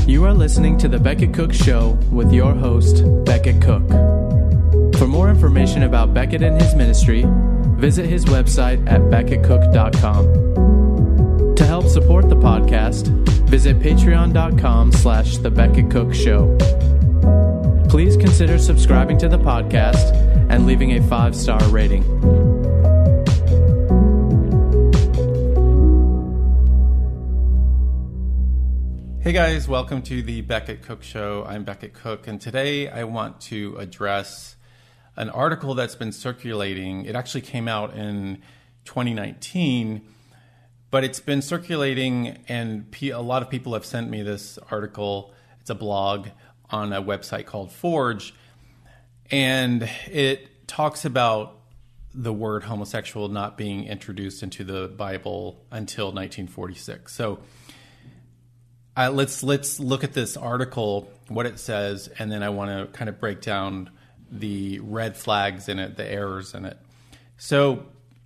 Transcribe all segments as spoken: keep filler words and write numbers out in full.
You are listening to The Becket Cook Show with your host, Becket Cook. For more information about Becket and his ministry, visit his website at becket cook dot com. To help support the podcast, visit patreon.com slash The Becket Cook Show. Please consider subscribing to the podcast and leaving a five-star rating. Hey guys, welcome to the Becket Cook Show. I'm Becket Cook, and today I want to address an article that's been circulating. It actually came out in twenty nineteen, but it's been circulating, and a lot of people have sent me this article. It's a blog on a website called Forge, and it talks about the word homosexual not being introduced into the Bible until nineteen forty-six. So Uh, let's let's look at this article, what it says, and then I want to kind of break down the red flags in it, the errors in it. So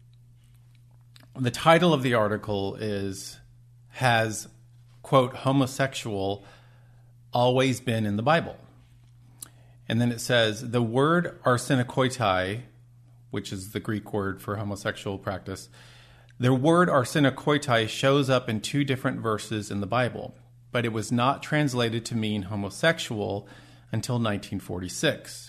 the title of the article is, has, quote, homosexual always been in the Bible? And then it says, the word arsenokoitai, which is the Greek word for homosexual practice, the word arsenokoitai shows up in two different verses in the Bible, but it was not translated to mean homosexual until nineteen forty-six.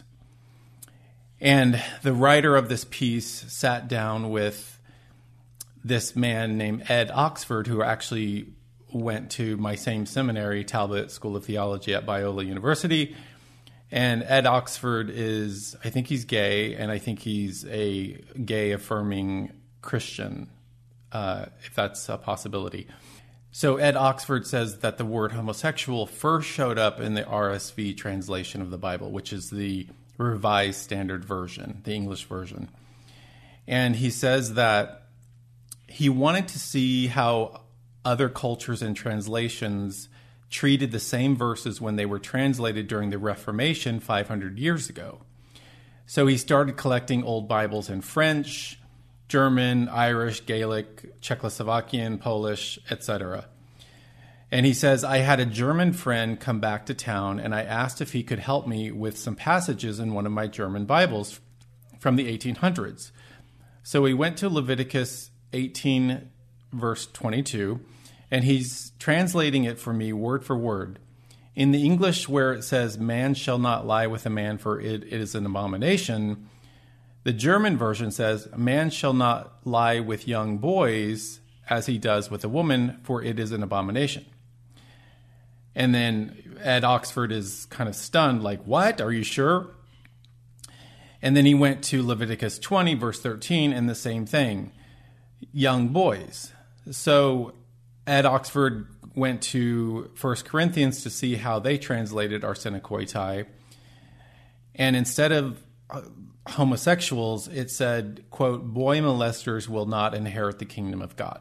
And the writer of this piece sat down with this man named Ed Oxford, who actually went to my same seminary, Talbot School of Theology at Biola University. And Ed Oxford is, I think he's gay, and I think he's a gay-affirming Christian, uh, if that's a possibility. So Ed Oxford says that the word homosexual first showed up in the R S V translation of the Bible, which is the Revised Standard Version, the English version. And he says that he wanted to see how other cultures and translations treated the same verses when they were translated during the Reformation five hundred years ago. So he started collecting old Bibles in French, German, Irish, Gaelic, Czechoslovakian, Polish, et cetera. And he says, I had a German friend come back to town, and I asked if he could help me with some passages in one of my German Bibles from the eighteen hundreds. So we went to Leviticus eighteen, verse twenty-two, and he's translating it for me word for word. In the English where it says, man shall not lie with a man, for it, it is an abomination, the German version says, man shall not lie with young boys as he does with a woman, for it is an abomination. And then Ed Oxford is kind of stunned, like, what? Are you sure? And then he went to Leviticus twenty, verse thirteen, and the same thing, young boys. So Ed Oxford went to First Corinthians to see how they translated arsenokoitai. And instead of homosexuals, it said, quote, boy molesters will not inherit the kingdom of God.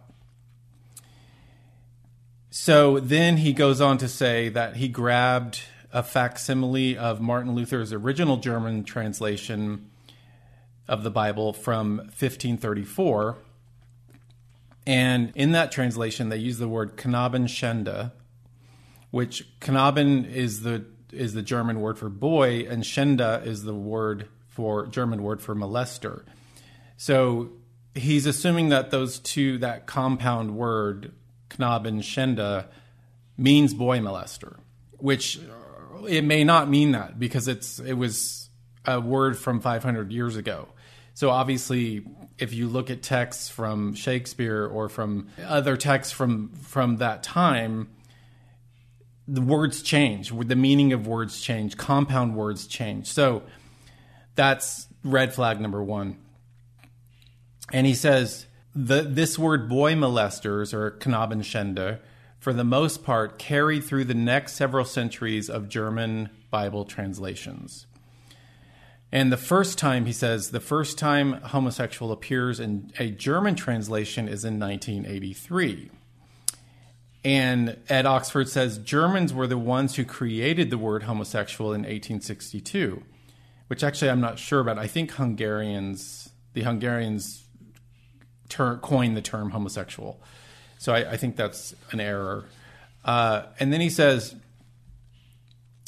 So then he goes on to say that he grabbed a facsimile of Martin Luther's original German translation of the Bible from fifteen thirty-four. And in that translation, they use the word Knabenschande, which Knaben is the is the German word for boy, and Schande is the word for German word for molester. So he's assuming that those two, that compound word, Knabenschande, means boy molester, which it may not mean that because it's it was a word from five hundred years ago. So obviously, if you look at texts from Shakespeare or from other texts from, from that time, the words change, the meaning of words change, compound words change. So that's red flag number one. And he says, the, this word boy molesters, or Knabenschande, for the most part, carried through the next several centuries of German Bible translations. And the first time, he says, the first time homosexual appears in a German translation is in nineteen eighty-three. And Ed Oxford says Germans were the ones who created the word homosexual in eighteen sixty-two, which actually I'm not sure about. I think Hungarians, the Hungarians ter- coined the term homosexual. So I, I think that's an error. Uh, and then he says,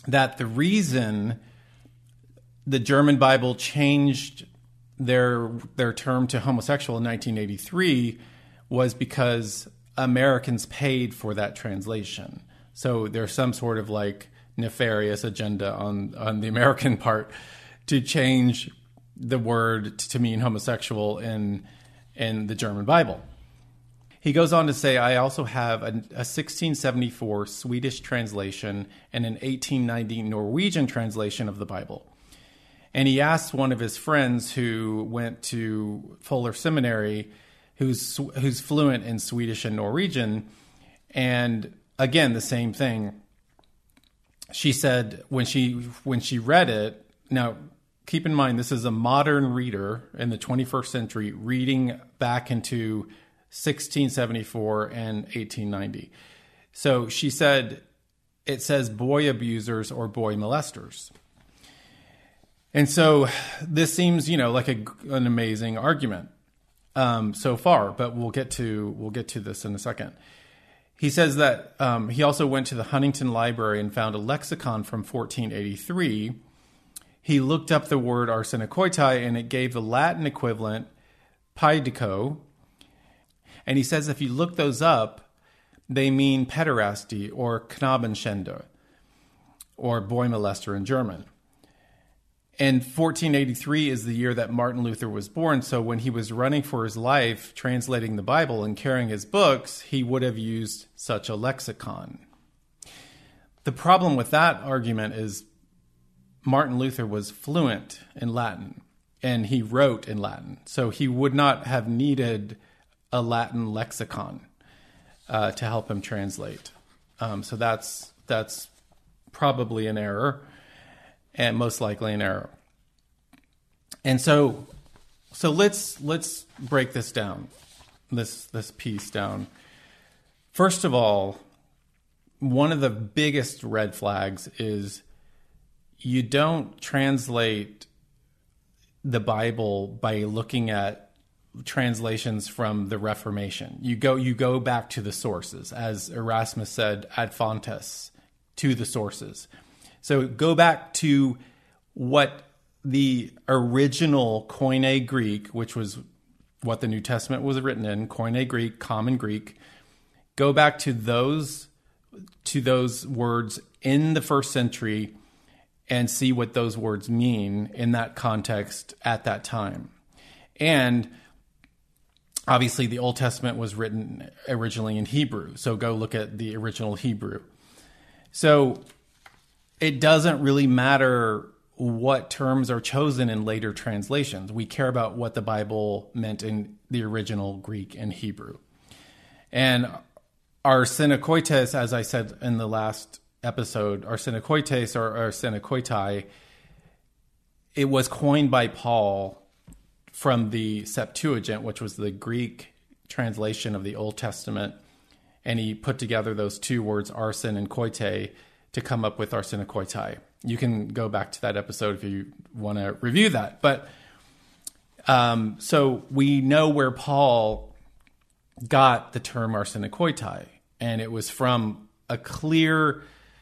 that the reason the German Bible changed their their term to homosexual in nineteen eighty-three was because Americans paid for that translation. So there's some sort of like nefarious agenda on, on the American part to change the word to mean homosexual in in the German Bible. He goes on to say, I also have a, a sixteen seventy-four Swedish translation and an eighteen ninety Norwegian translation of the Bible. And he asked one of his friends who went to Fuller Seminary, who's who's fluent in Swedish and Norwegian, and again, the same thing. She said when she when she read it, now keep in mind this is a modern reader in the twenty-first century reading back into sixteen seventy-four and eighteen ninety. So she said it says boy abusers or boy molesters. And so this seems, you know, like a, an amazing argument um, so far, but we'll get to we'll get to this in a second. He says that um, he also went to the Huntington Library and found a lexicon from fourteen eighty-three. He looked up the word arsenokoitai, and it gave the Latin equivalent paidico. And he says if you look those up, they mean pederasty or Knabenschänder, or boy molester in German. And fourteen eighty-three is the year that Martin Luther was born. So when he was running for his life, translating the Bible and carrying his books, he would have used such a lexicon. The problem with that argument is Martin Luther was fluent in Latin and he wrote in Latin. So he would not have needed a Latin lexicon uh, to help him translate. Um, so that's that's probably an error. And most likely an error. And so, so let's let's break this down, this this piece down. First of all, one of the biggest red flags is you don't translate the Bible by looking at translations from the Reformation. You go you go back to the sources, as Erasmus said, ad fontes, to the sources. So go back to what the original Koine Greek, which was what the New Testament was written in, Koine Greek, common Greek. Go back to those to those words in the first century and see what those words mean in that context at that time. And obviously the Old Testament was written originally in Hebrew, so go look at the original Hebrew. So it doesn't really matter what terms are chosen in later translations. We care about what the Bible meant in the original Greek and Hebrew. And arsenokoites, as I said in the last episode, arsenokoites or arsenokoitai, it was coined by Paul from the Septuagint, which was the Greek translation of the Old Testament. And he put together those two words, arsen and koite, to come up with arsenokoitai. You can go back to that episode if you want to review that. But um, so we know where Paul got the term arsenokoitai, and it was from a clear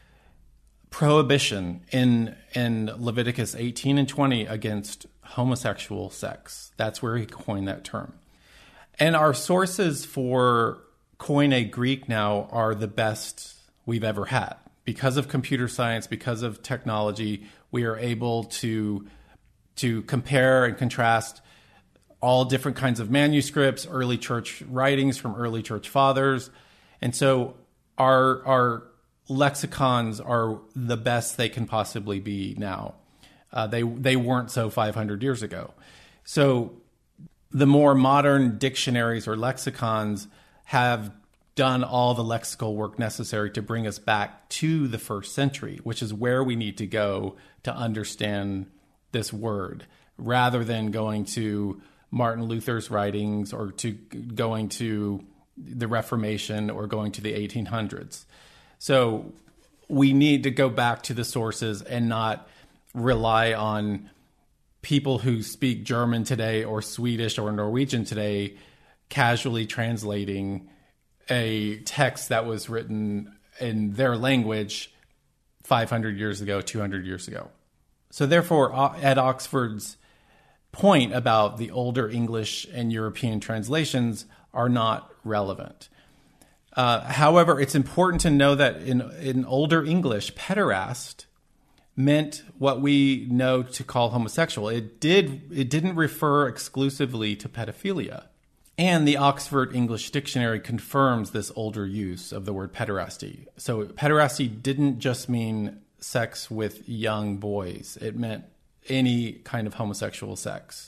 prohibition in in Leviticus eighteen and twenty against homosexual sex. That's where he coined that term. And our sources for Koine Greek now are the best we've ever had. Because of computer science, because of technology, we are able to to compare and contrast all different kinds of manuscripts, early church writings from early church fathers. And so our our lexicons are the best they can possibly be now. Uh, they they weren't so five hundred years ago. So the more modern dictionaries or lexicons have done all the lexical work necessary to bring us back to the first century, which is where we need to go to understand this word, rather than going to Martin Luther's writings or to going to the Reformation or going to the eighteen hundreds. So we need to go back to the sources and not rely on people who speak German today or Swedish or Norwegian today casually translating a text that was written in their language five hundred years ago, two hundred years ago. So therefore, Ed Oxford's point about the older English and European translations are not relevant. Uh, however, it's important to know that in, in older English, pederast meant what we know to call homosexual. It did it didn't refer exclusively to pedophilia. And the Oxford English Dictionary confirms this older use of the word pederasty. So pederasty didn't just mean sex with young boys. It meant any kind of homosexual sex.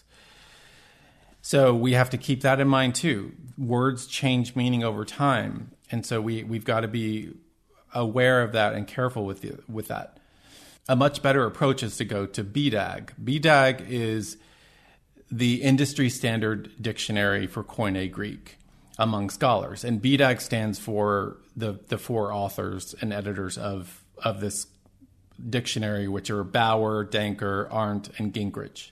So we have to keep that in mind too. Words change meaning over time. And so we, we've got to be aware of that and careful with the, with that. A much better approach is to go to B D A G. B D A G is the industry standard dictionary for Koine Greek among scholars. And B D A G stands for the, the four authors and editors of, of this dictionary, which are Bauer, Danker, Arndt, and Gingrich.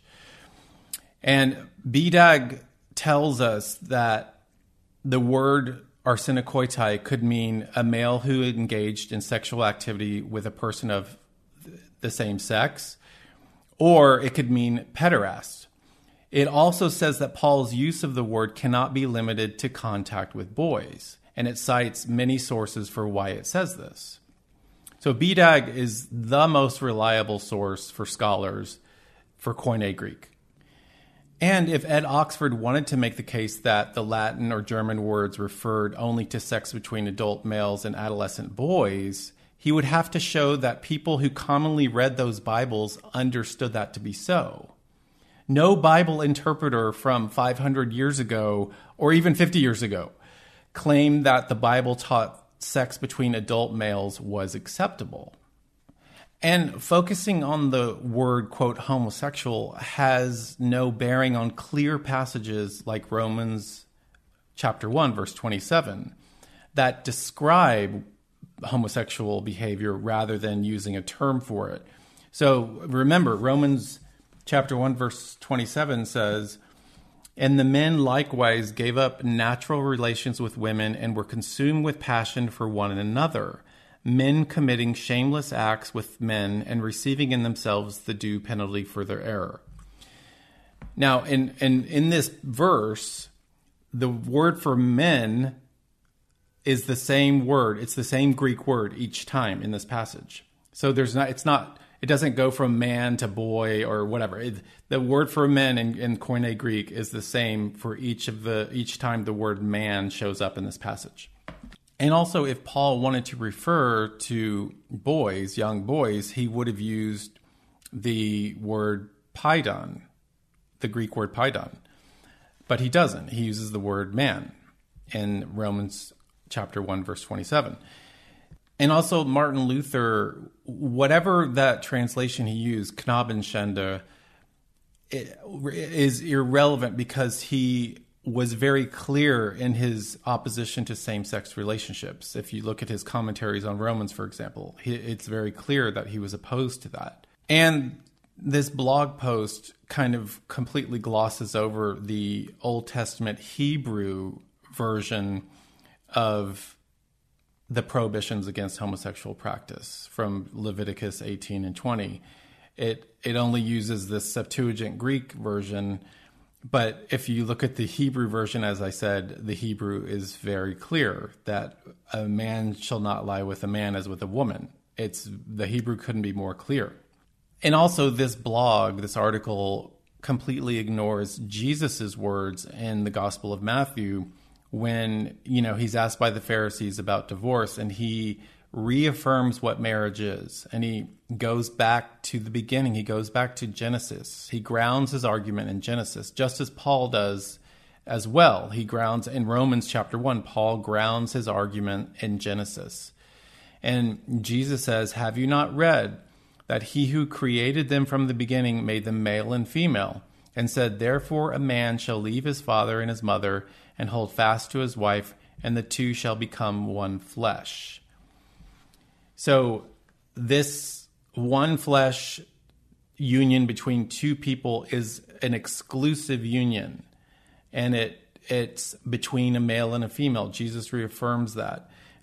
And B D A G tells us that the word arsenokoitai could mean a male who engaged in sexual activity with a person of the same sex, or it could mean pederast. It also says that Paul's use of the word cannot be limited to contact with boys, and it cites many sources for why it says this. So B D A G is the most reliable source for scholars for Koine Greek. And if Ed Oxford wanted to make the case that the Latin or German words referred only to sex between adult males and adolescent boys, he would have to show that people who commonly read those Bibles understood that to be so. No Bible interpreter from five hundred years ago, or even fifty years ago, claimed that the Bible taught sex between adult males was acceptable. And focusing on the word, quote, homosexual has no bearing on clear passages like Romans chapter one, verse twenty-seven, that describe homosexual behavior rather than using a term for it. So remember, Romans chapter one, verse twenty-seven says, "And the men likewise gave up natural relations with women and were consumed with passion for one another, men committing shameless acts with men and receiving in themselves the due penalty for their error." Now, in, in, in this verse, the word for men is the same word. It's the same Greek word each time in this passage. So there's not, it's not, it doesn't go from man to boy or whatever. It, the word for men in, in Koine Greek is the same for each of the, each time the word man shows up in this passage. And also, if Paul wanted to refer to boys, young boys, he would have used the word paidon, the Greek word paidon. But he doesn't. He uses the word man in Romans chapter one, verse twenty-seven. And also, Martin Luther, whatever that translation he used, Knabenschande, is irrelevant because he was very clear in his opposition to same-sex relationships. If you look at his commentaries on Romans, for example, he, it's very clear that he was opposed to that. And this blog post kind of completely glosses over the Old Testament Hebrew version of the prohibitions against homosexual practice from Leviticus eighteen and twenty. It, it only uses the Septuagint Greek version. But if you look at the Hebrew version, as I said, the Hebrew is very clear that a man shall not lie with a man as with a woman. It's the Hebrew couldn't be more clear. And also this blog, this article, completely ignores Jesus's words in the Gospel of Matthew when, you know, he's asked by the Pharisees about divorce, and he reaffirms what marriage is. And he goes back to the beginning. He goes back to Genesis. He grounds his argument in Genesis, just as Paul does as well. He grounds in Romans chapter one. Paul grounds his argument in Genesis. And Jesus says, "Have you not read that he who created them from the beginning made them male and female, and said, therefore a man shall leave his father and his mother and hold fast to his wife, and the two shall become one flesh." So this one flesh union between two people is an exclusive union, and it it's between a male and a female. Jesus reaffirms that.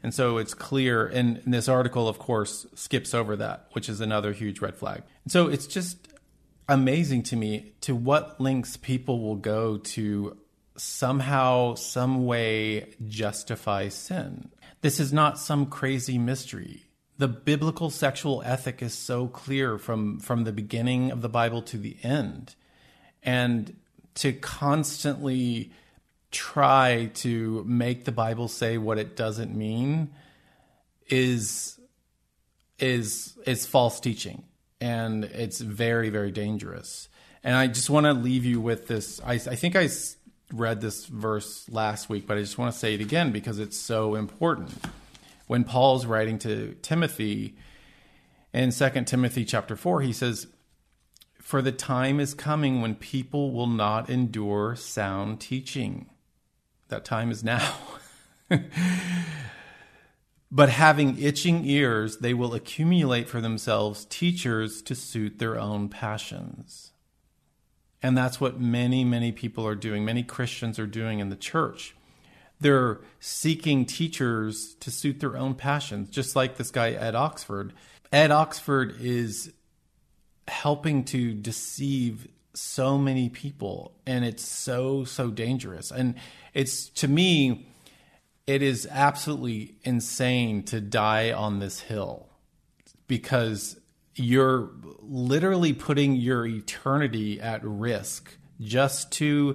And so it's clear, and this article, of course, skips over that, which is another huge red flag. So it's just amazing to me to what lengths people will go to somehow, some way justify sin. This is not some crazy mystery. The biblical sexual ethic is so clear from, from the beginning of the Bible to the end. And to constantly try to make the Bible say what it doesn't mean is is is false teaching, and it's very, very dangerous. And I just want to leave you with this. I, I think I read this verse last week, but I just want to say it again because it's so important. When Paul's writing to Timothy in Second Timothy chapter four, he says, "For the time is coming when people will not endure sound teaching." That time is now. "But having itching ears, they will accumulate for themselves teachers to suit their own passions." And that's what many, many people are doing. Many Christians are doing in the church. They're seeking teachers to suit their own passions, just like this guy, Ed Oxford. Ed Oxford is helping to deceive so many people, and it's so, so dangerous. And it's, to me, it is absolutely insane to die on this hill, because you're literally putting your eternity at risk just to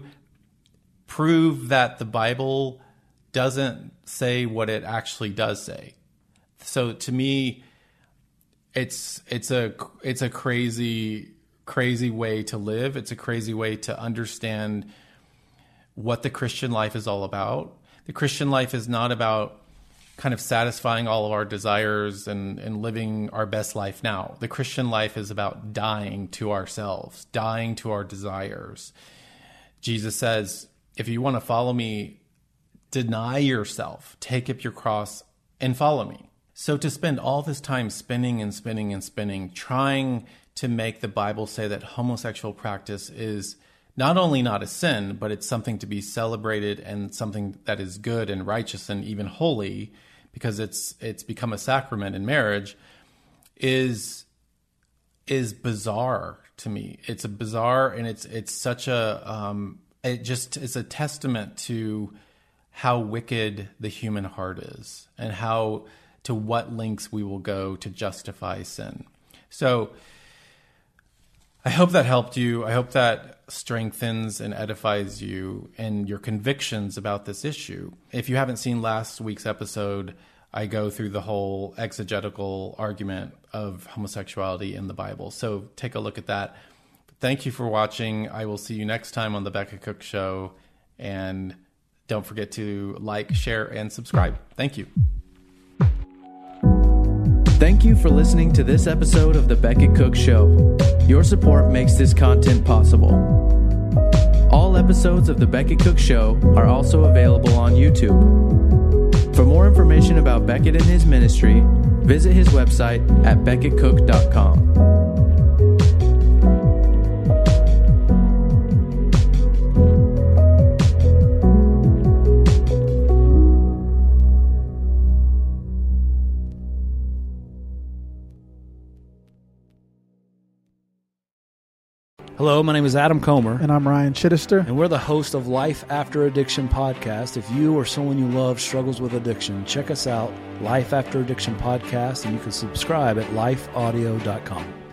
prove that the Bible doesn't say what it actually does say. So to me, it's it's a it's a crazy crazy way to live. It's a crazy way to understand what the Christian life is all about. The Christian life is not about kind of satisfying all of our desires and, and living our best life now. The Christian life is about dying to ourselves, dying to our desires. Jesus says, if you want to follow me, deny yourself, take up your cross, and follow me. So to spend all this time spinning and spinning and spinning, trying to make the Bible say that homosexual practice is not only not a sin, but it's something to be celebrated and something that is good and righteous and even holy, because it's it's become a sacrament in marriage, is is bizarre to me. It's a bizarre, and it's it's such a um, it just is a testament to how wicked the human heart is, and how to what lengths we will go to justify sin. So I hope that helped you. I hope that strengthens and edifies you and your convictions about this issue. If you haven't seen last week's episode, I go through the whole exegetical argument of homosexuality in the Bible. So take a look at that. Thank you for watching. I will see you next time on the Becca Cook Show. And don't forget to like, share, and subscribe. Thank you. Thank you for listening to this episode of the Beckett Cook Show. Your support makes this content possible. All episodes of the Beckett Cook Show are also available on YouTube. For more information about Beckett and his ministry, visit his website at beckett cook dot com. Hello, my name is Adam Comer. And I'm Ryan Chittister. And we're the host of Life After Addiction podcast. If you or someone you love struggles with addiction, check us out, Life After Addiction podcast, and you can subscribe at life audio dot com.